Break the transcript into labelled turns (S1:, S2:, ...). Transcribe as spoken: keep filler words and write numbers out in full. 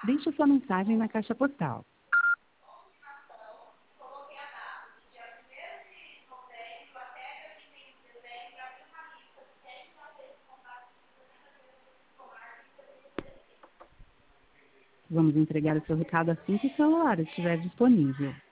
S1: Deixe sua mensagem na caixa postal. Vamos entregar o seu recado assim que o celular estiver disponível.